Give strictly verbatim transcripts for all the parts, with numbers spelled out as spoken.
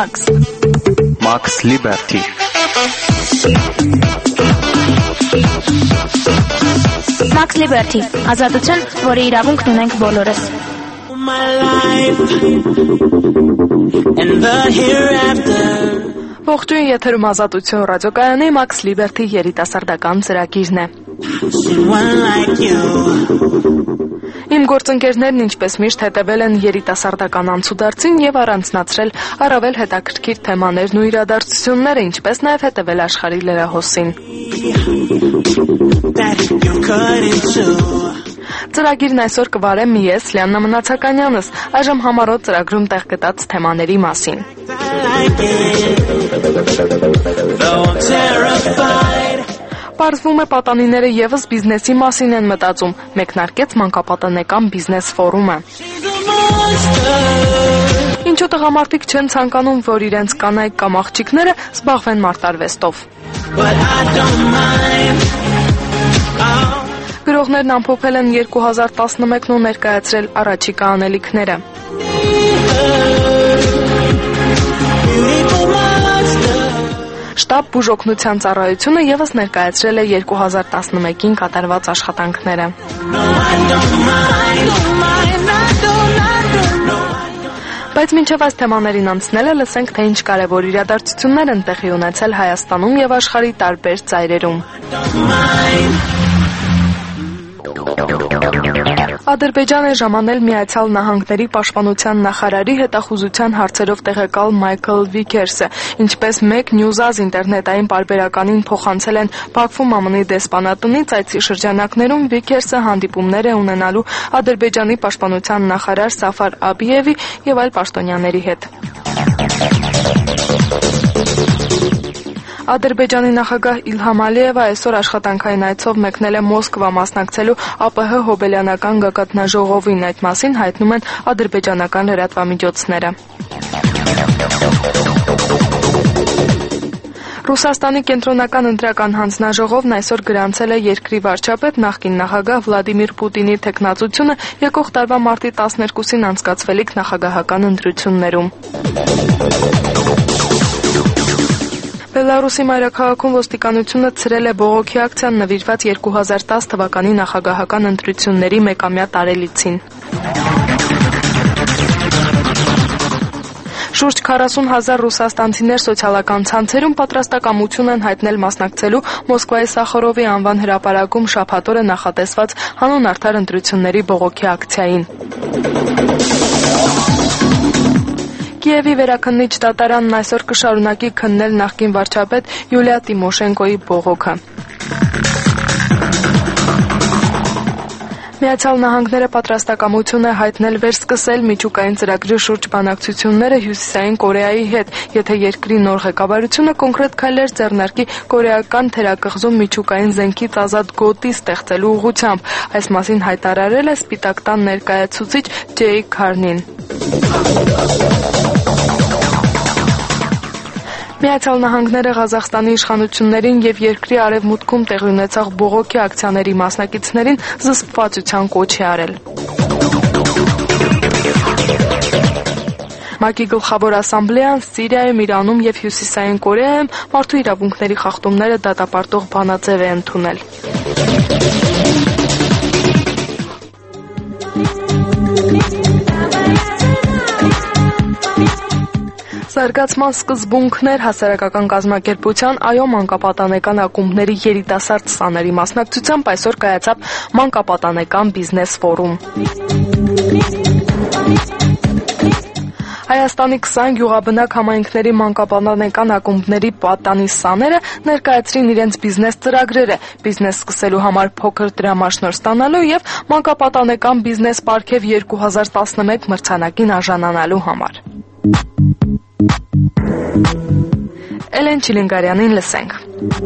Max Max Liberty Max Liberty ազատություն, որի իրավունքն ունենք բոլորս։ Ողջույն, եթերում ազատություն ռադիոկայանի Max Liberty երիտասարդական ծրագիրն է։ Իմ գործընկերներն ինչպես միշտ հետևել են երիտասարդական անցուդարձին եւ առանձնացրել առավել հետաքրքիր թեմաներն ու իրադարձությունները, ինչպես նաեւ հետևել աշխարհի լրահոսին։ Ծրագիրն այսօր կվարեմ ես, Լիաննա Մնացականյանս, այժմ համառոտ ծրագրում տեղ գտած թեմաների մասին։ Պարզվում է պատանիները եւս բիզնեսի մասին են մտածում, մեկնարկեց մանկապատանեկան բիզնես ֆորումը։ Ինչու տղամարդիկ չեն ցանկանում, որ իրենց կանայք կամ աղջիկները զբաղվեն մարտարվեստով։ Գրողներն ամփոփել են երկու հազար տասնմեկն ու ներկայացրել առաջիկա անելիքները։ Շտաբ բուժօգնության ծառայությունը եւս ներկայացրել է երկու հազար տասնմեկին կատարված աշխատանքները։ Բայց մինչև այս թեմաներին անցնելը լսենք, թե ինչ կարևոր իրադարձություններ են տեղի ունեցել Հայաստանում եւ աշխարհի տարբեր ծայրերում։ Ադրբեջան է ժամանել Միացյալ Նահանգների պաշտպանության նախարարի հետախուզության հարցերով տեղեկալ Մայքլ Վիքերսը, ինչպես մեկ Նյուզազ ինտերնետային պարբերականին փոխանցել են Բաքվում ԱՄՆ-ի դեսպանատնից, այցի շրջանակներում Վիքերսը հանդիպումներ է ունենալու Ադրբեջանի պաշտպանության նախարար Սաֆար Աբիևի եւ այլ պաշտոնյաների հետ։ Ադրբեջանի նախագահ Իլհամ Ալիևը այսօր աշխատանքային այցով մեկնել է Մոսկվա մասնակցելու ԱՊՀ հոբելյանական գագաթնաժողովին, այդ մասին հայտնում են ադրբեջանական լրատվամիջոցները։ Ռուսաստանի կենտրոնական ընտրական հանձնաժողովն այսօր գրանցել է երկրի վարչապետ նախկին նախագահ Վլադիմիր Պուտինի թեկնածությունը եկող տարվա մարտի տասներկուսին անցկացվելիք նախագահական ընտրություններում։ Բելարուսի մայրաքաղաքում ոստիկանությունը ցրել է բողոքի ակցիան նվիրված երկու հազար տասը թվականի նախագահական ընտրությունների մեկամյա տարելիցին։ Շուրջ քառասուն հազար ռուսաստանցիներ սոցիալական ցանցերում պատրաստակամություն են հայտնել մասնակցելու Մոսկվայի Սախարովի անվան հրապարակում շաբաթ օրը նախատեսված հանուն արդար ընտրությունների բողոքի ակցիային։ Կիևի վերաքննիչ դատարանն այսօր կշարունակի քննել նախկին վարչապետ Յուլիա Տիմոշենկոյի բողոքը։ Միացյալ Նահանգները պատրաստակամություն է հայտնել վերսկսել միջուկային ծրագրի շուրջ բանակցությունները Հյուսիսային Կորեայի հետ, եթե երկրի նոր ղեկավարությունը կոնկրետ քայլեր ձեռնարկի կորեական թերակղզում միջուկային զենքից ազատ գոտի ստեղծելու ուղղությամբ։ Այս մասին հայտարարել է Սպիտակ տան ներկայացուցիչ Ջեյ Քարնին։ Միացյալ Նահանգները Ղազախստանի իշխանություններին եւ երկրի արևմուտքում տեղի ունեցող բողոքի ակցիաների մասնակիցներին զսպվածության կոչ է արել։ ՄԱԿ-ի գլխավոր ասամբլեան Սիրիայում, Իրանում եւ Հյուսիսային Կորեայում մարդու իրավունքների խախտումները դատապարտող բանաձև է ընդունել։ Զարգացման սկզբունքներ հասարակական կազմակերպության այո մանկապատանեկան ակումբների երիտասարդ սաների մասնակցությամբ այսօր կայացավ մանկապատանեկան բիզնես ֆորում։ Հայաստանի քսան գյուղաբնակ համայնքների մանկապատանեկան ակումբների պատանի սաները ներկայացրին իրենց բիզնես ծրագրերը, բիզնես սկսելու համար փոքր դրամաշնորհ ստանալու եւ մանկապատանեկան բիզնես պարգև երկու հազար տասնմեկ մրցանակին արժանանալու համար։ Էլեն Չիլինգարյանին լսենք։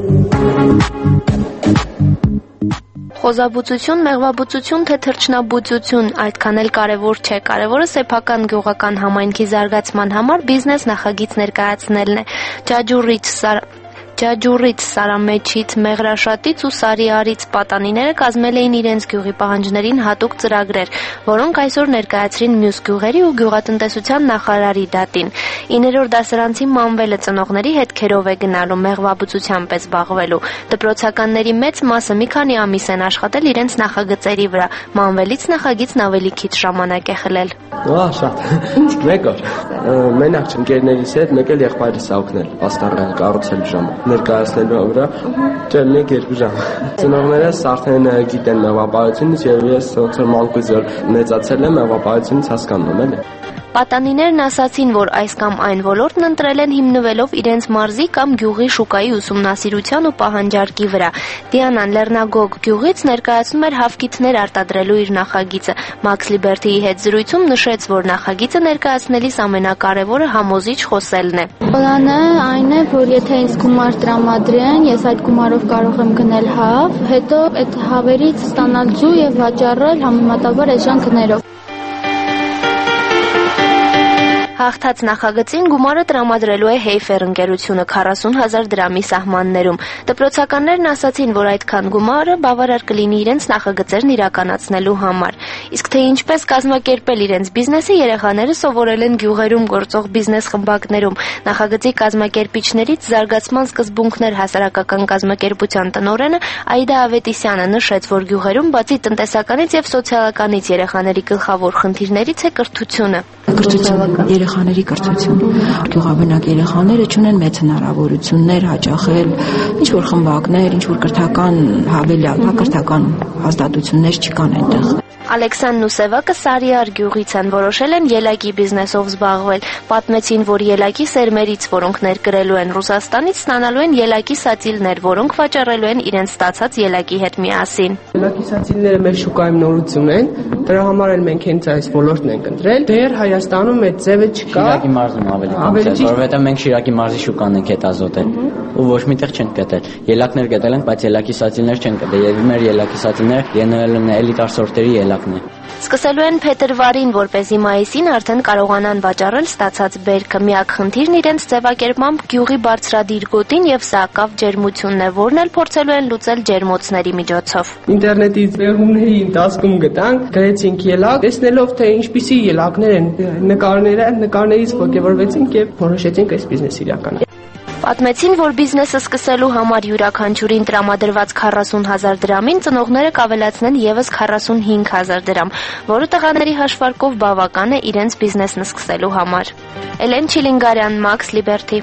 Խոզաբուծություն, մեղվաբուծություն, թե թռչնաբուծություն, այդքան էլ կարևոր չէ, կարևորը սեփական գյուղական համայնքի զարգացման համար բիզնես նախագիծ ներկայացնելն է։ Ջաջուրիչ Ջաջուրից, Սարամեջից, Մեղրաշատից ու Սարիարից պատանիները կազմել էին իրենց գյուղի պահանջներին հատուկ ծրագրեր, որոնք այսօր ներկայացրին մյուս գյուղերի ու գյուղատնտեսության նախարարի դատին։ իններորդ դասարանցի Մանվելը ծնողների հետքերով է գնալու, մեղվաբուծությամբ է զբաղվելու։ Դպրոցականների մեծ մասը մի քանի ամիս են աշխատել իրենց նախագծերի վրա։ Մանվելից նախագիծն ավելի քիչ ժամանակ է խլել։ Ահա շատ։ Մեկ օր մենակ ընկերներիս հետ մեկ էլ եղբայրս ա օգնել պաստառը կառուցել ժամը ներկայացնելու վրա չէ մեկ երկու ժամ։ Ծնողներս արդեն գիտեն մեղվապահությունից եւ ես ոնց որ մանկուց որ մեծացել եմ մեղվապահությունից հասկանում եմ էլի։ Պատանիներն ասացին, որ այս կամ այն ոլորտն ընտրել են հիմնվելով իրենց մարզի կամ գյուղի շուկայի ուսումնասիրության ու պահանջարկի վրա։ Դիանան Լեռնագոգ գյուղից ներկայացնում էր հավկիթներ արտադրելու իր նախագիծը։ Մաքս Լիբերթիի հետ զրույցում նշեց, որ նախագիծը ներկայացնելիս ամենակարևորը համոզիչ խոսելն է։ Պլանը այն է, որ եթե ինձ գումար տրամադրեն, ես այդ գումարով կարող եմ գնել հավ, հետո այդ հավերից ստանալ ջու եւ վաճառել համեմատաբար էժան գներով։ Հաղթած նախագծին գումարը տրամադրելու է Հեյֆեր ընկերությունը քառասուն հազար դրամի սահմաններում։ Դպրոցականներն ասացին, որ այդքան գումարը բավարար կլինի իրենց նախագծերն իրականացնելու համար։ Իսկ թե ինչպես կազմակերպել իրենց բիզնեսը, երեխաները սովորել են գյուղերում գործող բիզնես խմբակներում։ Նախագծի կազմակերպիչներից զարգացման սկզբունքներ հասարակական կազմակերպության տնօրենը Աիդա Ավետիսյանը նշեց, որ գյուղերում բացի տնտեսականից եւ սոցիալականից երեխաների գլխավոր խնդիրներից է կրթությունը։ Երեխաների կրթություն։ Գյուղաբնակ երեխաները չունեն մեծ հնարավորություններ հաճախել ինչ որ խմբակներ, ինչ որ կրթական հավելյալ, կրթական հաստատություններ չկան այնտեղ։ Ալեքսանն ու Սևակը Սարիար գյուղից են որոշել են ելակի բիզնեսով զբաղվել։ Պատմեցին, որ ելակի սերմերից, որոնք ներկրելու են Ռուսաստանից, ստանալու են ելակի սացիլներ, որոնք վաճառելու են իրենց ստացած ելակի հետ միասին։ Ելակի սացիլները մեր շուկայում նորություն են, դրա համար էլ մենք հենց այս ոլորտն ենք ընտրել։ Դեռ Հայաստանում այդ ձևը չկա։ Շիրակի մարզում ավելի կոնկրետ, որովհետև մենք Շիրակի մարզի շուկան ենք հետազոտել ու ոչ միտեղ չենք գտել։ Ելակներ գտել ենք, բայց ելակի սացիլներ չենք գտել։ Եվ մեր ելակի սացիլները ԵՆԼ-ն էլիտար սորտերի ելակն է։ Սկսելու են փետրվարին, որպեսզի մայիսին արդեն կարողանան վաճառել ստացած բերքը։ Միակ խնդիրն իրենց ձևակերպմամբ գյուղի բարձրադիր գոտին եւ սակավ ջերմությունն է, որն էլ փորձելու են լուծել ջերմոցների միջոցով։ Ինտերնետից վերումների ընթացքում գտանք, գրեցինք ելակ, տեսնելով թե ինչպիսի ելակներ են նկարները, նկարներից ոգևորվեցինք եւ որոշեցինք այս բիզնեսը իրականացնել։ Պատմեցին, որ բիզնեսը սկսելու համար յուրաքանչյուրին տրամադրված քառասուն հազար դրամին ծնողները կավելացնեն եւս քառասուն հինգ հազար դրամ, որը տղաների հաշվարկով բավական է իրենց բիզնեսն սկսելու համար։ Էլեն Չիլինգարյան, Մաքս Լիբերթի։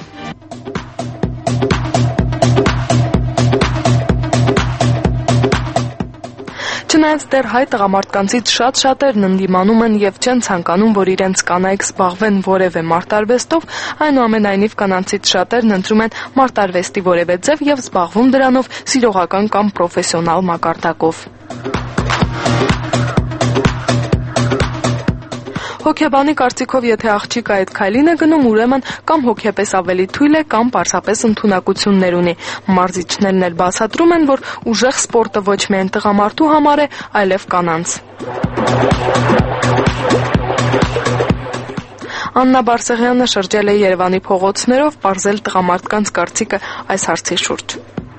Չնայած դեռ հայ տղամարդկանցից շատ-շատերն ընդդիմանում են եւ չեն ցանկանում, որ իրենց կանայք զբաղվեն որևէ մարտարվեստով, այնուամենայնիվ կանանցից շատերն ընտրում են մարտարվեստի որևէ ձև եւ զբաղվում դրանով սիրողական կամ պրոֆեսիոնալ մակարդակով։ Հոգեբանի կարծիքով, եթե աղջիկը այդ քայլին է գնում, ուրեմն կամ հոգեպես ավելի թույլ է, կամ պարզապես ընդունակություններ ունի։ Մարզիչներն էլ բացատրում են, որ ուժեղ սպորտը ոչ միայն տղամարդու համար է, այլև կանանց։ Աննա Բարսեղյանը շրջել է Երևանի փողոցներով, պարզել տղամարդկանց կարծիքը այս հարցի շուրջ։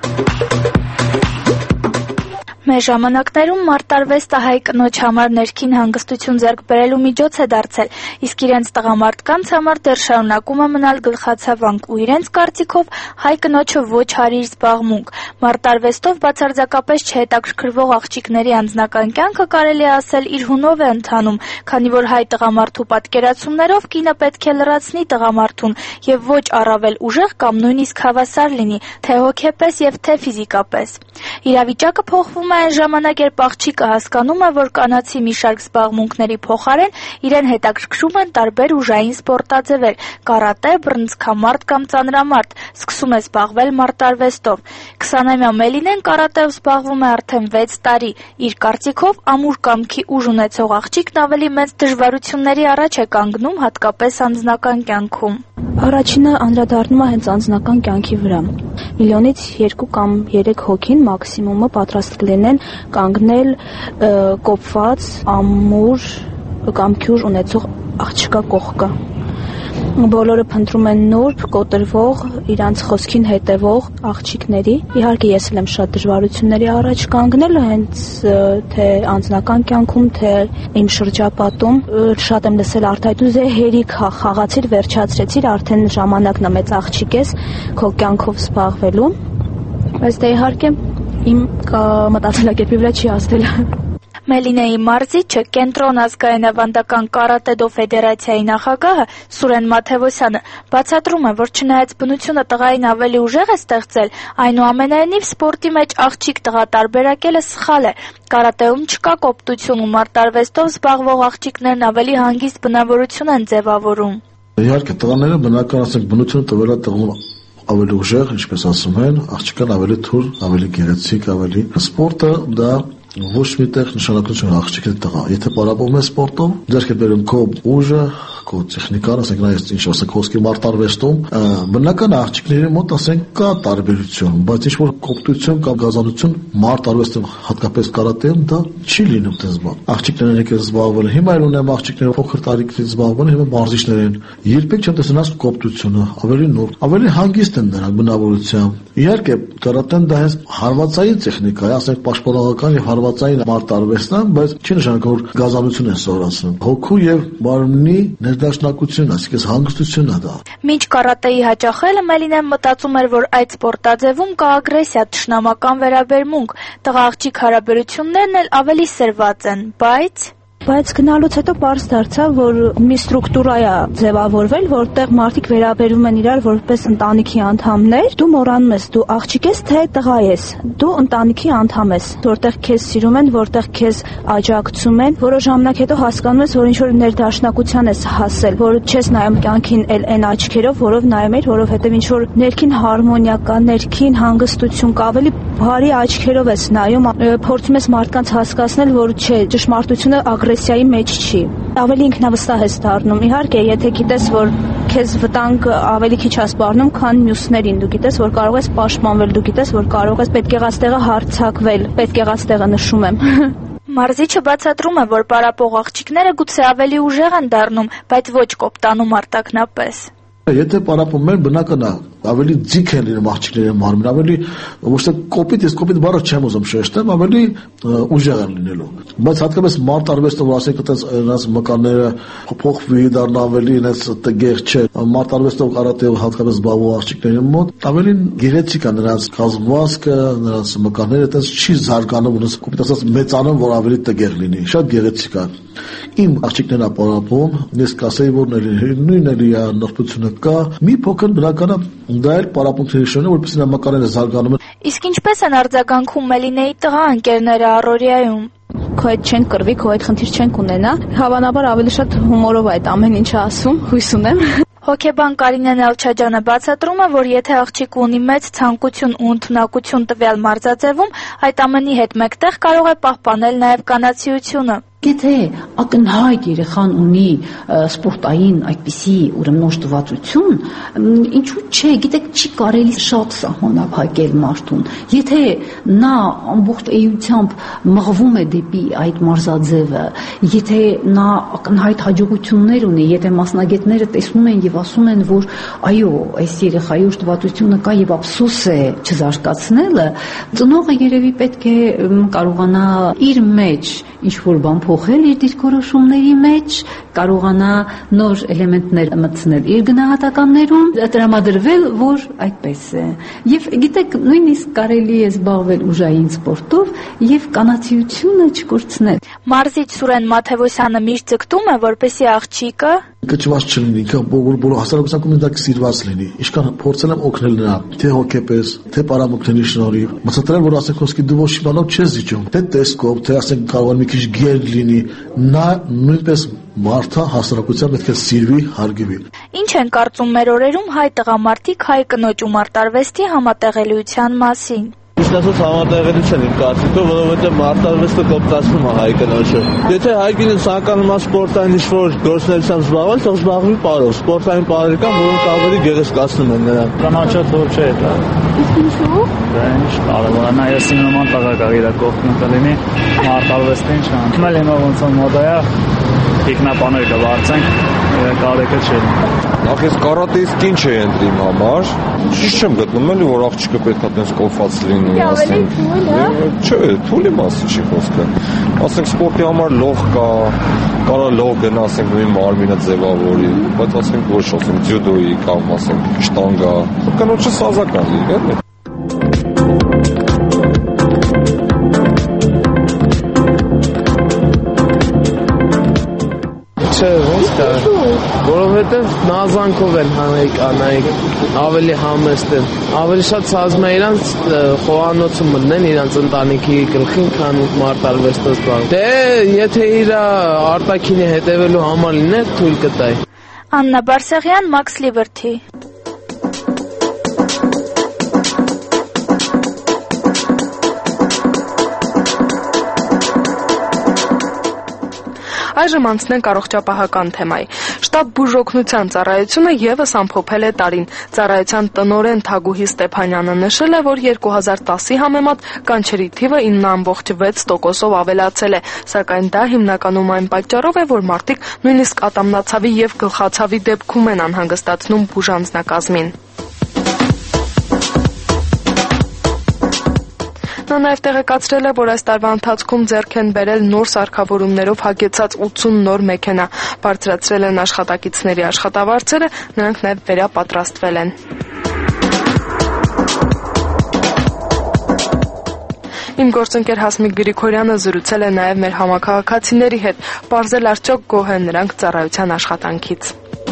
Մեր ժամանակներում մարտարվեստը հայ կնոջ համար ներքին հանգստություն ձեռք բերելու միջոց է դարձել, իսկ իրենց տղամարդկանց համար դեռ շարունակում է մնալ գլխացավանք ու իրենց կարծիքով հայ կնոջը ոչ հարիր զբաղմունք։ Մարտարվեստով բացարձակապես չհետաքրքրվող աղջիկների անձնական կյանքը կարելի է ասել իր հունով է ընթանում, քանի որ հայ տղամարդու պատկերացումներով կինը պետք է լրացնի տղամարդուն եւ ոչ առավել ուժեղ կամ նույնիսկ հավասար լինի, թե հոգեպես եւ թե ֆիզիկապես։ Իրավիճակը փոխվում է այն ժամանակ, երբ աղջիկը հասկանում է, որ կանացի մի շարք զբաղմունքների փոխարեն իրեն հետաքրքրում են տարբեր ուժային սպորտաձևեր՝ կարատե, բռնցքամարտ կամ ծանրամարտ, սկսում է զբաղվել մարտարվեստով։ քսանամյա Մելինեն կարատեով զբաղվում է արդեն վեց տարի։ Իր կարծիքով ամուր կամքի ուժ ունեցող աղջիկն ավելի մեծ դժվարությունների առաջ է կանգնում, հատկապես անձնական կյանքում։ Առաջինը անդրադառնում է հենց անձնական կյանքի վրա։ Միլիոնից երկու կամ երեք հոգին մաքսիմումը պատրաստ կլինեն կանգնել կոփված, ամուր կամ քյուր ունեցող աղջկա կողքը։ Բոլորը փնտրում են նուրբ, կոտրվող, իրանց խոսքին հետևող աղջիկների։ Իհարկե ես էլ եմ շատ դժվարությունների առաջ կանգնել, հենց թե անձնական կյանքում, թե իմ շրջապատում։ Շատ եմ լսել արտահայտում, «Դե հերիք խաղացիր, վերջացրեցիր, արդեն ժամանակն է, մեծ աղջիկ ես, քո կյանքով զբաղվելու»։ Բայց դե իհարկե իմ մտածելակերպի վրա չի ազդել։ Մելինեի մարզիչը Կենտրոն ազգային ավանդական կարատե-դո ֆեդերացիայի նախագահը Սուրեն Մաթևոսյանը բացատրում է, որ չնայած բնությունը տղային ավելի ուժեղ է ստեղծել, այնուամենայնիվ սպորտի մեջ աղջիկ-տղա տարբերակելը սխալ է։ Կարատեում չկա կոպտություն ու մարտարվեստով զբաղվող աղջիկներն ավելի հանգիստ բնավորություն են ձևավորում։ Իհարկե տղաները բնական ասենք բնությունը տվել է տղուն ավելի ուժեղ, ինչպես ասում են, աղջիկան ավելի թույլ, ավելի գեղեցիկ, ավելի սպորտը դա ոչ միտեղ նշանակություն աղջիկի տղա։ Եթե պարապում է սպորտով, ձեռք է բերում քո ուժը, քո տեխնիկան, ասենք նա ինչ ասենք խոսքի մարտարվեստում, բնական աղջիկների մոտ ասենք կա տարբերություն, բայց ինչ որ կոպտություն կամ գազանություն մարտարվեստում, հատկապես կարատեում դա չի լինում դες բան։ Աղջիկներն եկել զբաղվել, հիմա էլ ունեմ աղջիկներ փոքր տարիքից զբաղվել, հիմա մարզիչներ են։ Երբեք չեմ տեսնած կոպտությունը, ավելի նուրբ, ավելի հանգիստ են նրանք բնավորությամբ։ Իհարկե կարատեն դա հենց հարվածային տեխնիկա է, ասենք պաշտպանողական եւ հարվածային մարտարվեստն է, բայց չի նշանակում որ գազանություն են սովորացնում։ Հոգու եւ մարմնի ներդաշնակություն, այսինքն հանգստությունն է դա։ Մինչ կարատեի հաճախելը Մելինեն մտածում էր, որ այդ սպորտաձևում կա ագրեսիա, թշնամական վերաբերմունք, տղա-աղջիկ հարաբերություններն էլ ավելի սրված են, բայց Բայց գնալուց հետո պարզ դարձավ, որ մի ստրուկտուրա է ձևավորվել, որտեղ մարդիկ վերաբերվում են իրար որպես ընտանիքի անդամներ։ Դու մոռանում ես, դու աղջիկ ես, թե տղա ես։ Դու ընտանիքի անդամ ես, որտեղ քեզ սիրում են, որտեղ քեզ աջակցում են։ Որոշ ժամանակ հետո հասկանում ես, որ ինչ որ ներդաշնակության ես հասել, որ չես նայում կյանքին էլ այն աչքերով, որով նայում ես, որովհետև ինչ որ ներքին հարմոնիա կա, ներքին հանգստություն կա, ավելի բարի աչքերով ես նայում, փորձում ես մարդկանց հասկացնել, որ չէ, ճշմարտությունը ագրեսիայի մեջ չի։ Ավելի ինքնավստահ ես դառնում։ Իհարկե, եթե գիտես, որ քեզ վտանգ ավելի քիչ է սպառնում, քան մյուսներին, դու գիտես, որ կարող ես պաշտպանվել, դու գիտես, որ կարող ես պետք եղած տեղը հարձակվել, պետք եղած տեղը նշում եմ։ Մարզիչը բացատրում է, որ պարապող աղջիկները գուցե ավելի ուժեղ են դառնում, բայց ոչ կոպտանում արտակնապես։ Եթե պարապում են բնական է, ավելի ձիգ են լինում աղջիկների մարմին, ավելի ոչ թե կոպիտ, ես կոպիտ բառը չեմ ուզում շեշտեմ, ավելի ուժեղ են լինելու։ Բայց հատկապես մարտարվեստով ասենք այդպես նրանց մկանները փոխվի դառնա ավելի այնպես տգեղ չէ։ Մարտարվեստով կարատեով հատկապես զբաղվող աղջիկների մոտ ավելի գեղեցիկ է նրանց կազմվածքը, նրանց մկանները այդպես չի զարգանում, ունես կոպիտ ասած մեծանում, որ ավելի տգեղ լինի։ Շատ գեղեցիկ է։ Իմ աղջիկներն է պարապում, ես կասեի, որ նույնն էլի է նրբությունը կա, մի փոքր բնականը դա էլ պարապմունքների շնորհիվ, որպեսզի նա մականները զարգանում են։ Իսկ ինչպես են արձագանքում Մելինեի տղա ընկերները առօրյայում։ Քո հետ չեն կռվի, քո հետ խնդիր չեն ունենա։ Հավանաբար ավելի շատ հումորով այդ ամեն ինչը ասում, հույս ունեմ։ Հոկեբան Կարինե Նալչաջյանը բացատրում է, որ եթե աղջիկը ունի մեծ ցանկություն ու ընդունակություն տվյալ մարզաձևում, այդ ամենի հետ մեկտեղ կարող է պահպանել նաև կանացիությունը։ Եթե ակնհայտ երեխան ունի սպորտային այդպիսի ուրեմն օժտվածություն, ինչու՞ չէ, գիտեք, չի կարելի շատ սահմանափակել մարդուն։ Եթե նա ամբողջ էությամբ մղվում է դեպի այդ մարզաձևը, եթե նա ակնհայտ հաջողություններ ունի, եթե մասնագետները տեսնում են եւ ասում են, որ այո, այս երեխայի օժտվածությունը կա եւ ափսոս է չզարգացնելը, ծնողը երևի պետք է կարողանա իր մեջ ինչ որ բան փոխել իր դիրքորոշումների մեջ, կարողանա նոր էլեմենտներ մտցնել իր գնահատականներում, տրամադրվել, որ այդպես է։ Եվ գիտեք, նույնիսկ կարելի է զբաղվել ուժային սպորտով եւ կանացիությունը չկորցնել։ Մարզիչ Սուրեն Մաթևոսյանը միշտ ձգտում է, որպեսզի աղջիկը կճված չլինի, որ հասարակության դա սիրված լինի։ Ինչքան փորձել եմ օգնել նրան, թե հոգեպես, թե պարամունքների շնորհիվ։ Մտածել որ ասենք խոսքի դու ոչ մի բանով չես զիջում, թե տեսքով, թե ասենք կարող է մի քիչ գեր լինի, նա նույնպես մարդը հասարակության պետք է սիրվի, հարգվի։ Ինչ են կարծում մեր օրերում հայ տղամարդիկ հայ կնոջ ու մարտարվեստի համատեղելիության մասին։ Ճիշտ ասած համատեղելի չեն իմ կարծիքով, որովհետև մարտարվեստը կոպտացնում է հայ կնոջը։ Եթե հայ կինը ցանկանում է սպորտային ինչ-որ գործունեությամբ զբաղվել, թող զբաղվի պարով, սպորտային պարեր կան, որոնք ավելի գեղեցկացնում են նրան։ Կանաչը թող չէ դա։ Իսկ ինչու՞։ Դա ինչ կարող է, նա ես իմ նման տղա կա իր կողքին կլինի, մարտարվեստին չան։ Մել հիմա ոնց է մոդա է, տեխնապաներ կվարձենք, կարեկը չէ։ Նախ ես կարատեից կին չէ ընտրի իմ համար։ Ճիշտ չեմ գտնում էլի, որ աղջիկը պետք է տենց կոփած լինի, ասենք։ Չէ, թույլի մասի չի խոսքը։ Ասենք սպորտի համար լող կա, կարա լող գնա, ասենք նույն մարմինը ձևավորի, բայց ասենք ոչ, ասենք ձյուդոյի կամ ասենք շտանգա։ Կնոջը սազական լինի, էլի։ Չէ, ոնց կա։ Որովհետև նազանքով են հանեի կանայք, ավելի համեստ են, ավելի շատ ցածում է իրանց խոհանոցը մտնեն իրանց ընտանիքի գլխին, քան մարտարվեստը զբաղվեն։ Դե եթե իր արտաքինի հետևելու համար լիներ, թույլ կտայի։ Աննա Բարսեղյան, Max Liberty։ Այժմ անցնենք առողջապահական թեմայի։ Շտաբ բուժօգնության ծառայությունը եւս ամփոփել է տարին։ Ծառայության տնօրեն Թագուհի Ստեփանյանը նշել է, որ երկու հազար տասի համեմատ կանչերի թիվը ինը ամբողջ վեց տոկոսով ավելացել է, սակայն դա հիմնականում այն պատճառով է, որ մարդիկ նույնիսկ ատամնացավի եւ գլխացավի դեպքում են անհանգստացնում բուժանձնակազմին։ Նա նաև տեղեկացրել է, որ այս տարվա ընթացքում ձեռք են բերել նոր սարքավորումներով հագեցած ութսուն նոր մեքենա, բարձրացրել են աշխատակիցների աշխատավարձերը, նրանք նաև վերապատրաստվել են։ Իմ գործընկեր Հասմիկ Գրիգորյանը զրուցել է նաև մեր համաքաղաքացիների հետ, պարզել արդյոք գոհ են նրանք ծառայության աշխատանքից։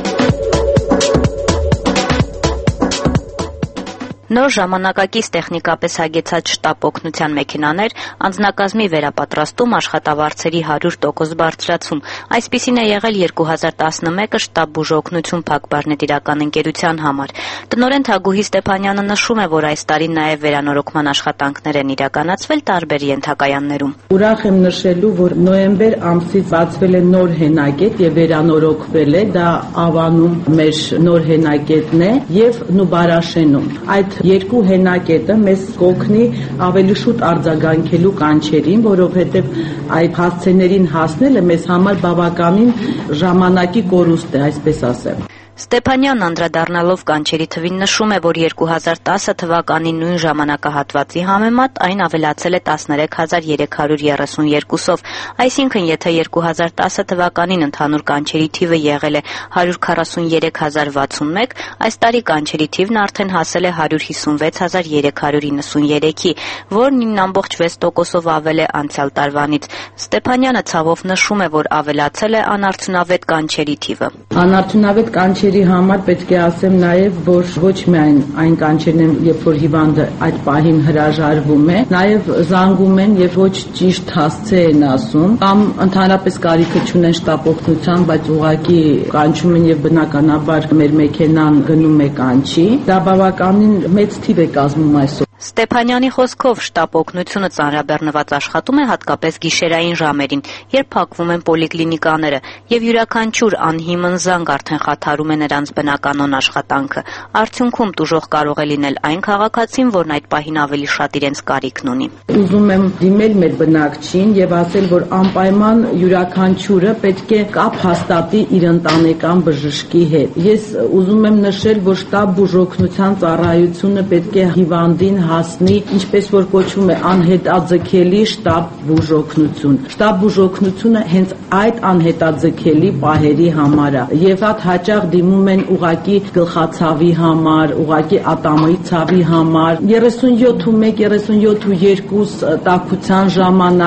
Նոր ժամանակակից տեխնիկապես հագեցած շտաբ օգնության մեքենաներ, անձնակազմի վերապատրաստում, աշխատավարձերի հարյուր տոկոս բարձրացում։ Այսպիսին է եղել երկու հազար տասնմեկը շտաբ բուժօգնություն Փակբարնետիրական ընկերության համար։ Տնօրեն Թագուհի Ստեփանյանը նշում է, որ այս տարի նաև վերանորոգման աշխատանքներ են իրականացվել տարբեր ենթակայաններում։ Ուրախ եմ նշելու, որ նոյեմբեր ամսից բացվել է նոր հենակետ եւ վերանորոգվել է, դա Ավանում մեր նոր հենակետն է եւ Նուբարաշենում։ Այդ երկու հենակետը մեզ կօգնի ավելի շուտ արձագանքելու կանչերին, որովհետև այդ հասցեներին հասնելը մեզ համար բավականին ժամանակի կորուստ է, այսպես ասեմ։ Ստեփանյանն անդրադառնալով կանչերի թվին նշում է, որ երկու հազար տասը թվականի նույն ժամանակահատվածի համեմատ այն ավելացել է տասներեք հազար երեք հարյուր երեսունյոթով, այսինքն եթե երկու հազար տասը թվականին ընդհանուր կանչերի թիվը եղել է հարյուր քառասունյերեք հազար վաթսունմեկ, այս տարի կանչերի թիվն արդեն հասել է հարյուր հիսունվեց հազար երեք հարյուր իննսունյերեքի, որն ինը ամբողջ վեց տոկոսով ավել է անցյալ տարվանից։ Ստեփանյանը ցավով նշում է, որ ավելացել է անարդյունավետ կանչերի թիվը։ Անարդյունավետ կանչերի համար պետք է ասեմ նաև, որ ոչ միայն այն կանչերն են, երբ որ հիվանդը այդ պահին հրաժարվում է, նաև զանգում են եւ ոչ ճիշտ հասցե են ասում, կամ ընդհանրապես կարիքը չունեն շտապ օգնության, բայց ուղղակի կանչում են եւ բնականաբար մեր մեքենան գնում է կանչի։ Դա բավականին մեծ թիվ է կազմում այսօր։ Ստեփանյանի խոսքով շտապ օգնությունը ծանրաբեռնված աշխատում է հատկապես գիշերային ժամերին, երբ փակվում են պոլիկլինիկաները, եւ յուրաքանչյուր անհիմն զանգ արդեն խաթարում է նրանց բնականոն աշխատանքը։ Արդյունքում տուժող կարող է լինել այն քաղաքացին, որն այդ պահին ավելի շատ իրենց կարիքն ունի։ Ուզում եմ դիմել մեր բնակչին եւ ասել, որ անպայման յուրաքանչյուրը պետք է կապ հաստատի իր ընտանեկան բժշկի հետ։ Ես ուզում եմ նշել, որ շտապ բուժօգնության ծառայությունը պետք է հիվանդին հասնի, ինչպես որ կոչվում է, անհետաձգելի շտապ բուժօգնություն։ Շտապ բուժօգնությունը հենց այդ անհետաձգելի պահերի համար է եւ հատ հաճախ դիմում են ուղակի գլխացավի համար, ուղակի ատամի ցավի համար, երեսունյոթ ու մեկ, երեսունյոթ ու երկու տաքության ժամանակ։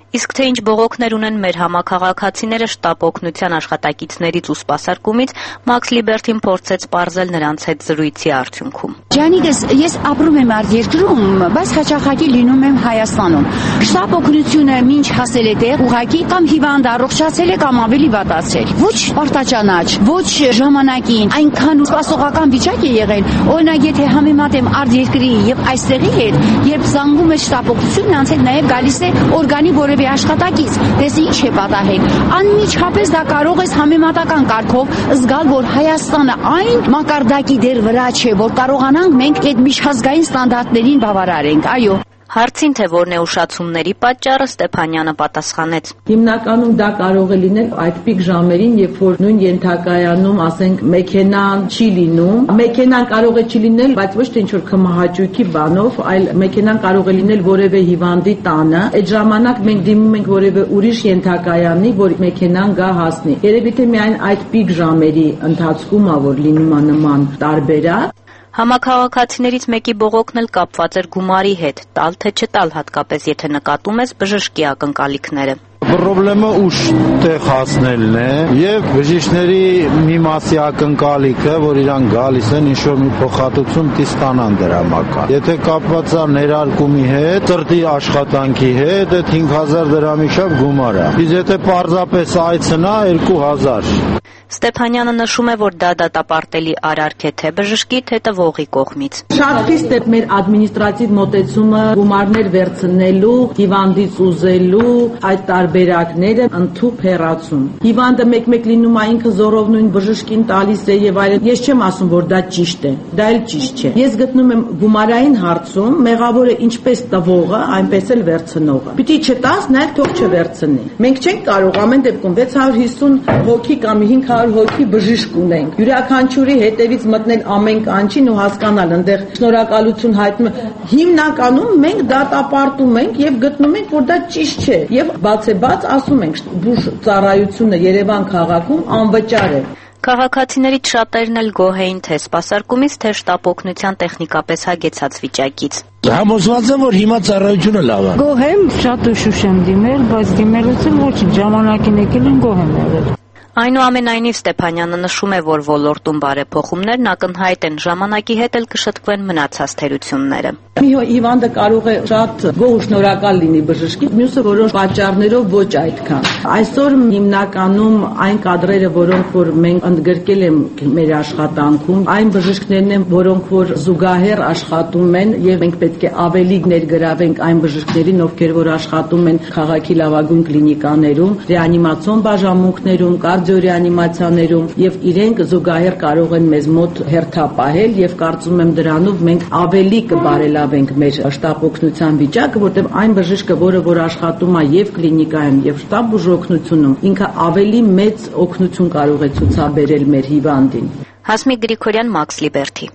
Իսկ թե ինչ բողոքներ ունեն մեր համաքաղաքացիները շտապ օգնության աշխատակիցներից ու սպասարկումից, Max Liberty-ն փորձեց պարզել նրանց հետ զրույցի արդյունքում։ Ջանիկս, ես ապրում եմ արտերկրում, բայց հաճախակի լինում եմ Հայաստանում։ Շտապ օգնությունը ինչ հասել է տեղ, ուղղակի կամ հիվանդ առողջացել է կամ ավելի վատացել։ Ոչ պարտաճանաչ, ոչ ժամանակին, այնքան սպասողական վիճակ է եղել։ Օրինակ, եթե համեմատեմ արտերկրի եւ այստեղի հետ, երբ զանգում է շտապ օգնություն, նրանց հետ նաեւ գալիս է օրգանի որևէ աշխատակից, դες ինչ է պատահել։ Անմիջապես դա կարող ես համեմատական կարգով զգալ, որ Հայաստանը այն մակարդակի դեր վրա չէ, որ կարողանանք մենք այդ միջազգային ստանդարտներին բավարարենք, այո։ Հարցին, թե որն է ուշացումների պատճառը, Ստեփանյանը պատասխանեց. Հիմնականում դա կարող է լինել այդ պիկ ժամերին, երբ որ նույն ենթակայանում, ասենք, մեքենան չի լինում։ Մեքենան կարող է չի լինել, բայց ոչ թե ինչ-որ քմահաճույքի բանով, այլ մեքենան կարող է լինել որևէ հիվանդի տանը։ Այդ ժամանակ մենք դիմում ենք որևէ ուրիշ ենթակայանի, որ մեքենան գա հասնի։ Երևի թե միայն այդ պիկ ժամերի ընթացքում ա, որ լինում է նման տարբերակ։ Համաքաղաքացիներից մեկի բողոքն էլ կապված էր գումարի հետ, տալ թե չտալ, հատկապես եթե նկատում ես բժշկի ակնկալիքները։ Պրոբլեմը ուշ տեղ հասնելն է եւ բժիշկների մի մասի ակնկալիքը, որ իրան գալիս են ինչ-որ մի փոխհատուցում ստանան դրամական։ Եթե կապված է ներարկումի հետ, ծրտի աշխատանքի հետ, այդ հինգ հազար դրամի շավ գումար է։ Իսկ եթե պարզապես այցնա երկու հազար։ Ստեփանյանը նշում է, որ դա դատապարտելի արարք է թե բժշկի, թե տվողի կողմից։ Շատ խիստ է մեր ադմինիստրատիվ մոտեցումը գումարներ վերցնելու, հիվանդից ուզելու, այդ տարբերակները ընդཐུպ հեռացում։ Հիվանդը մեկ-մեկ լինում է ինքը զորով նույն բժշկին տալիս է եւ այլն։ Ես չեմ ասում, որ դա ճիշտ է։ Դա էլ ճիշտ չէ։ Ես գտնում եմ գումարային հարցում մեղավորը ինչպես տվողը, այնպես էլ վերցնողը։ Պիտի չտաս, նաեւ թող չվերցնի։ Մենք չենք կարող ամեն դեպքում վեց հարյուր հիսուն հոգի կամ հինգ հարյուր հոգի բժիշկ ունենք։ Յուրաքանչյուրի հետևից մտնել ամեն կանչին ու հասկանալ այնտեղ շնորհակալություն հայտնում։ Հիմնականում մենք դատապարտում ենք եւ գտնում ենք, որ դա ճիշտ չէ եւ բացեբաց ասում ենք, բուժ ծառայությունը Երևան քաղաքում անվճար է։ Քաղաքացիներից շատերն էլ գոհ էին թե սպասարկումից, թե շտապ օգնության տեխնիկապես հագեցած վիճակից։ Համոզված եմ, որ հիմա ծառայությունը լավ է։ Գոհ եմ, շատ ուշ եմ դիմել, բայց դիմելուց էլ ոչինչ, ժամանակին եկել են գոհ եմ եղել։ Այնուամենայնիվ Ստեփանյանը նշում է, որ ոլորտում բարեփոխումներն ակնհայտ են, ժամանակի հետ էլ կշտկվեն մնացած թերությունները։ Մի հիվանդը կարող է շատ գոհ ու շնորհակալ լինի բժշկի, մյուսը որոշ պատճառներով ոչ այդքան։ Այսօր հիմնականում այն կադրերը, որոնք որ մենք ընդգրկել ենք մեր աշխատանքում, այն բժիշկներն են, որոնք որ զուգահեռ աշխատում են եւ մենք պետք է ավելի ներգրավենք այն բժիշկներին, ովքեր որ աշխատում են քաղաքի լավագույն կլինիկաներում, ռեանիմացիոն բաժանմունքներում, կարդիոռեանիմացիաներում եւ իրենք զուգահեռ կարող են մեզ մոտ հերթապահել եւ կարծում եմ դրանով մենք ավելի կբարելավենք մեր շտապ օգնության վիճակը, որտեղ այն բժիշկը, որը որ աշխատում է եւ կլինիկայում եւ շտապ բուժօգնությունում, ինքը ավելի մեծ օգնություն կարող է ցուցաբերել մեր հիվանդին։ Հասմիկ Գրիգորյան, Max Liberty։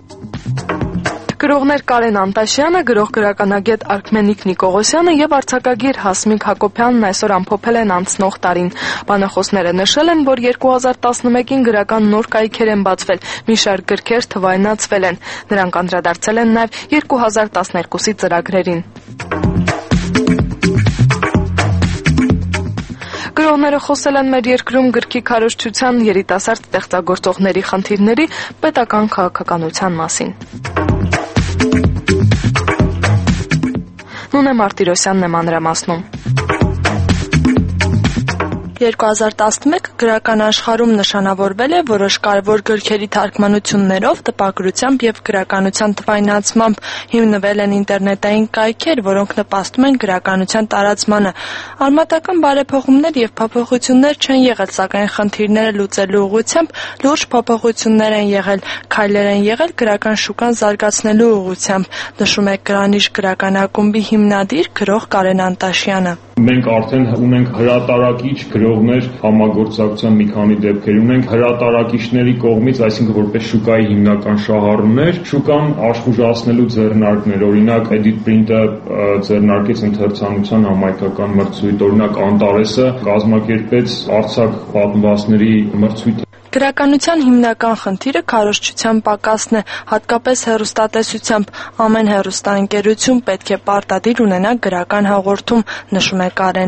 Գրողներ Կարեն Անտաշյանը, գրող գրականագետ Արքմենիկ Նիկողոսյանը եւ արձակագիր Հասմիկ Հակոբյանն այսօր ամփոփել են անցնող տարին։ Բանախոսները նշել են, որ երկու հազար տասնմեկին գրական նոր կայքեր են բացվել, մի շարք գրքեր թվայնացվել են։ Նրանք անդրադարձել են նաեւ երկու հազար տասներկուսի ծրագրերին։ Գրողները խոսել են մեր երկրում գրքի քարոզչության, երիտասարդ ստեղծագործողների խնդիրների, պետական քաղաքականության մասին։ Նունե Մարտիրոսյանն է մանրամասնում։ երկու հազար տասնմեկ գրական աշխարհում նշանավորվել է որոշ կարևոր գրքերի թարգմանություններով, տպագրությամբ եւ գրականության թվայնացմամբ, հիմնվել են ինտերնետային կայքեր, որոնք նպաստում են գրականության տարածմանը։ Արմատական բարեփոխումներ եւ փոփոխություններ չեն եղել, սակայն խնդիրները լուծելու ուղղությամբ լուրջ փոփոխություններ են եղել, քայլեր են եղել գրական շուկան զարգացնելու ուղղությամբ, նշում է Կրանիշ գրական ակումբի հիմնադիր գրող Կարեն Անտաշյանը։ Մենք արդեն ունենք հրատարակիչ գրողներ համագործակցության մի քանի դեպքեր ունենք հրատարակիչների կողմից, այսինքն որպես շուկայի հիմնական շահառուներ, շուկան աշխուժացնելու ձեռնարկներ, օրինակ Edit Print-ը ձեռնարկեց ընթերցանության համայնքական մրցույթ, օրինակ Անտարեսը կազմակերպեց արձակ պատմվածքների մրցույթ։ Գրականության հիմնական խնդիրը քարոզչության պակասն է, հատկապես հեռուստատեսությամբ։ Ամեն հեռուստաընկերություն պետք է պարտադիր ունենա գրական հաղորդում, նշում է Կարենը։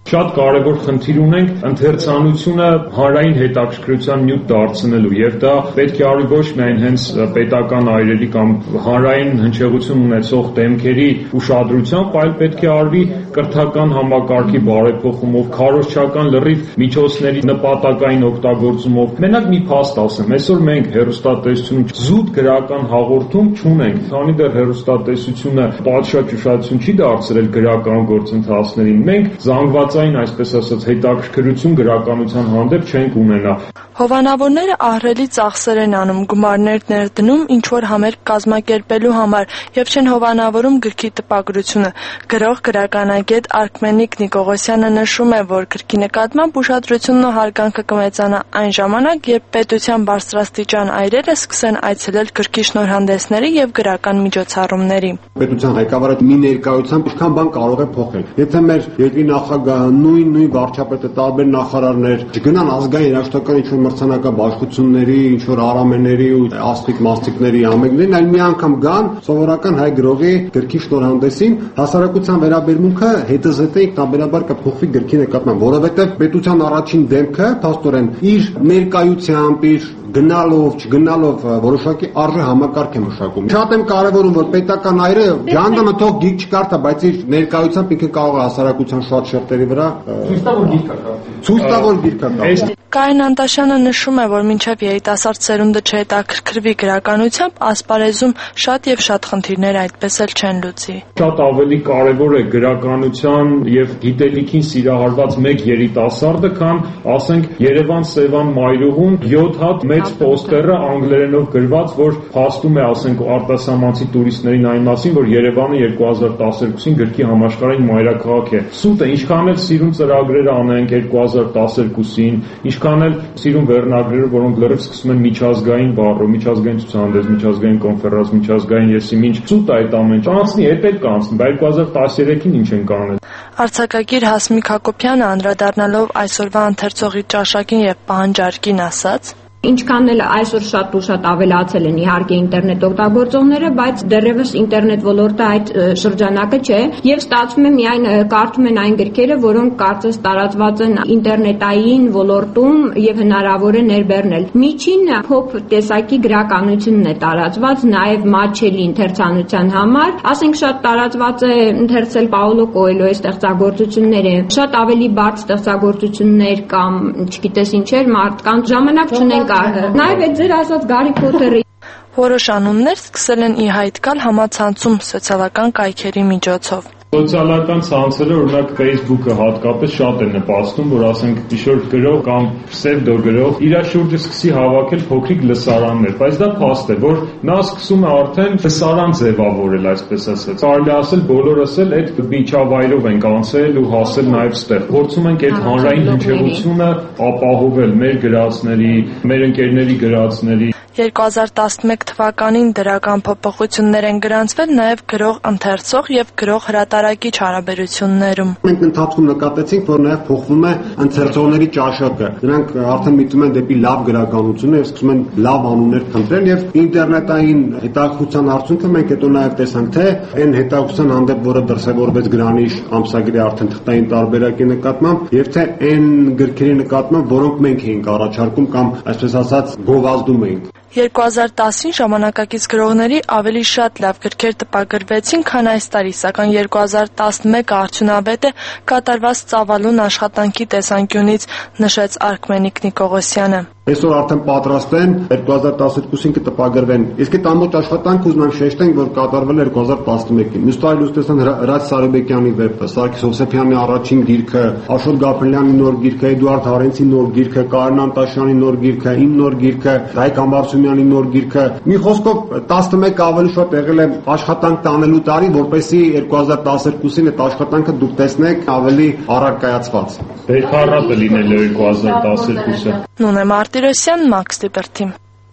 Շատ կարևոր խնդիր ունենք ընթերցանությունը հանրային հետաքրքրության նյութ դարձնելու եւ դա պետք է արի ոչ միայն հենց պետական այրերի կամ հանրային հնչեղություն ունեցող դեմքերի ուշադրությամբ, այլ պետք է արվի կրթական համակարգի բարեփոխումով, քարոզչական լրիվ միջոցների նպատակային օգտագործումով։ Մենակ մի փաստ ասեմ, այսօր մենք հեռուստատեսությունում զուտ գրական հաղորդում չունենք, քանի դեռ հեռուստատեսությունը պատշաճ ուշադրություն չի դարձրել գրական գործընթացներին։ Մենք զանգվածային, այսպես ասած, հետաքրքրություն գրականության հանդեպ չենք ունենա։ Հովանավորները ահռելի ծախսեր են անում, գումարներ ներդնում ինչ-որ համերգ կազմակերպելու համար եւ չեն հովանավորում գրքի տպագրությունը։ Գրող գրականագետ Արքմենիկ Նիկողոսյանը նշում է, որ գրքի նկատմամբ ուշադրությունն ու հարգանքը կմեծանա այն ժամանակ, երբ պետության բարձրաստիճան այրերը սկսեն այցելել գրքի շնորհանդեսների եւ գրական միջոցառումների։ Պետության ղեկավարը մի ներկայությամբ ինչքան բան կարող է փոխել։ Եթե մեր երկրի նախագահը, նույն նույն վարչապետը, տարբեր նախարարներ չգնան ազգային երաժշտական ինչ-որ մրցանակա բաշխությունների, ինչ-որ արամեների ու աստղիկ մաստիկների ամենքներին, այլ մի անգամ գան սովորական հայ գրողի գրքի շնորհանդեսին, հասարակության վերաբերմունքը հետզհետե ինքնաբերաբար կփոխվի գրքի նկատմամբ, որովհետև պետության առաջին դեմքը փաստորեն իր ներկայությամբ, իր գնալով, չգնալով որոշակի արժե համակարգ է մշակում։ Շատ եմ կարևորում, որ պետական այրը ջանդամը թող գիրք չկարդա, բայց իր ներկայությամբ ինքը կարող է հասարակության շատ շերտերի վրա ցույց տա, որ գիրք կա։ Ցույց տա, որ գիրք կա։ Կարեն Անտաշյանը նշում է, որ մինչև երիտասարդ սերունդը չհետաքրքրվի գրականությամբ, ասպարեզում շատ եւ շատ խնդիրներ այդպես էլ չեն լուծի։ Շատ ավելի կարևոր է գրականության եւ գիտելիքին սիրահարված մեկ երիտասարդը, քան ասենք Երևան Սևան Մայրուղում յոթ հատ մեծ պոստերը անգլերենով գրված, որ փաստում է, ասենք, արտասահմանցի տուրիստներին այն մասին, որ Երևանը երկու հազար տասներկուսին գրքի համաշխարհային մայրաքաղաք է։ Սուտ է, ինչքան էլ սիրուն ծրագրեր անենք երկու հազար տասներկուսին, ինչքան էլ սիրուն վերնագրերը, որոնք լրիվ սկսում են միջազգային բառով, միջազգային ցուցահանդես, միջազգային կոնֆերանս, միջազգային եսիմինչ, սուտ է այդ ամեն ինչ։ Անցնի, հետ էլ կանցնի, բայց երկու հազար տասներեքին ինչ են կանել։ Արձակագիր Հասմիկ Հակոբյանը անդրադառնալով այսօրվա ընթերցողի ճաշակին եւ պահանջարկին ասաց. Ինչքան էլ այսօր շատ ու շատ ավելացել են իհարկե ինտերնետ օգտագործողները, բայց դեռևս ինտերնետ ոլորտը այդ շրջանակը չէ եւ ստացվում է միայն կարդում են այն գրքերը, որոնք կարծես տարածված են ինտերնետային ոլորտում եւ հնարավոր է ներբեռնել։ Միջին փոփ տեսակի գրականությունն է տարածված նաեւ մատչելի ընթերցանության համար, ասենք շատ տարածված է ընթերցել Պաուլո Կոելյոյի ստեղծագործությունները, շատ ավելի բարդ ստեղծագործություններ կամ չգիտես ինչեր մարդկանց ժամանակ չունենք Նաև այդ ձեր ասած Գարի Փոթերի որոշ անուններ սկսել են ի հայտ գալ համացանցում սոցիալական կայքերի միջոցով։ Սոցիալական ցանցերը, օրինակ Facebook-ը հատկապես շատ է նպաստում, որ ասենք ինչ-որ գրող կամ պսևդո գրող իր շուրջը սկսի հավաքել փոքրիկ լսարաններ, բայց դա փաստ է, որ նա սկսում է արդեն լսարան ձևավորել, այսպես ասած։ Կարելի ասել բոլորս էլ այդ միջավայրով ենք անցել ու հասել նաև ստեղ։ Փորձում ենք այդ հանրային հնչեղությունը ապահովել մեր գրածների, մեր ընկերների գրածների։ երկու հազար տասնմեկ թվականին դրական փոփոխություններ են գրանցվել նաև գրող ընթերցող եւ գրող հրատարակիչ հարաբերություններում։ Մենք ընթացքում նկատեցինք, որ նաև փոխվում է ընթերցողների ճաշակը։ Նրանք արդեն միտում են դեպի լավ գրականություն եւ սկսում են լավ անուններ փնտրել եւ ինտերնետային հետաքրքրության արդյունքը մենք հետո նաև տեսանք, թե այն հետաքրքրության հանդեպ, որը դրսևորվեց Գրանիշ ամսագրի արդեն թղթային տարբերակի նկատմամբ եւ թե այն գրքերի նկատմամբ, որոնք մենք էինք առաջարկում կամ այսպես ասած գովազդում էինք։ երկու հազար տասին ժամանակակից գրողների ավելի շատ լավ գրքեր տպագրվեցին, քան այս տարի, սակայն երկու հազար տասնմեկը արդյունավետ է կատարված ծավալուն աշխատանքի տեսանկյունից, նշեց Արքմենիկ Նիկողոսյանը։ Այսօր արդեն պատրաստ են երկու հազար տասներկուսին կտպագրվեն։ Իսկ այդ ամբողջ աշխատանքը ուզում եմ շեշտենք, որ կատարվել է երկու հազար տասնմեկին։ Մյուս տարի լուստեսան Հրաչ Սարիբեկյանի վեպը, Սարգիս Հովսեփյանի առաջին գիրքը, Աշոտ Գաբրելյանի նոր գիրքը, Էդուարդ Հարենցի նոր գիրքը, Կարեն Անտաշյանի նոր գիրքը, իմ նոր գիրքը, Հայկ Ամբարձումյանի նոր գիրքը։ Մի խոսքով տասնմեկը ավելի շատ եղել է աշխատանք տանելու տարի, որպեսզի երկու հազար տասներկուսին այդ աշխատանքը դուք տեսնեք ավելի արագ կայացված։ Բերքառատ է լինել երկու հազար տասներկուսը։ Նունե Մարտիրոսյան, Max Liberty։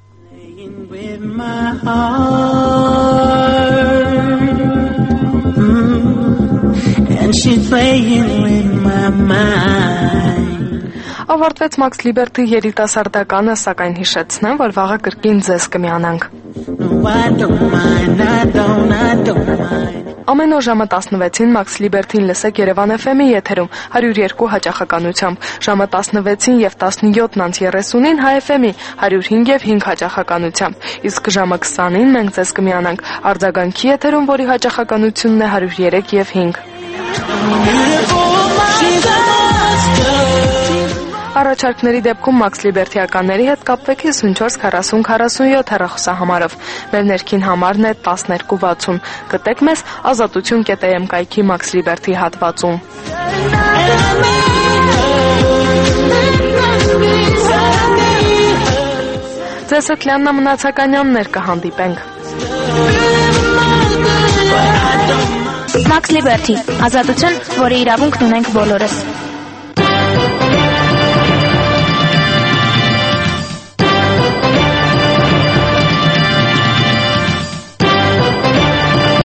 And she's playing with my mind. Ավարտվեց Max Liberty երիտասարդականը, սակայն հիշեցնեմ, որ վաղը կրկին ձեզ կմիանանք։ No, I don't mind, I don't, I don't mind. Ամեն օր ժամը տասնվեցին Max Liberty-ին լսեք Երևան Էֆ Էմ-ի եթերում հարյուր երկու հաճախականությամբ, ժամը տասնվեցին եւ տասնյոթ անց երեսունին Հայ Էֆ Էմ-ի հարյուր հինգ եւ հինգ հաճախականությամբ, իսկ ժամը քսանին մենք ձեզ կմիանանք արձագանքի եթերում, որի հաճախականությունն է հարյուր երեք եւ հինգ։ Առաջարկների դեպքում Max Liberty-ականների հետ կապվեք հիսունչորս քառասուն քառասունյոթ հեռախոսահամարով։ Մեր ներքին համարն է տասներկու վաթսուն։ Գտեք մեզ ազատություն կետ է էմ կայքի Max Liberty հատվածում։ Ձեզ հետ Լիաննա Մնացականյաններ կհանդիպենք։ Max Liberty, ազատություն, որի իրավունքն ունենք բոլորս։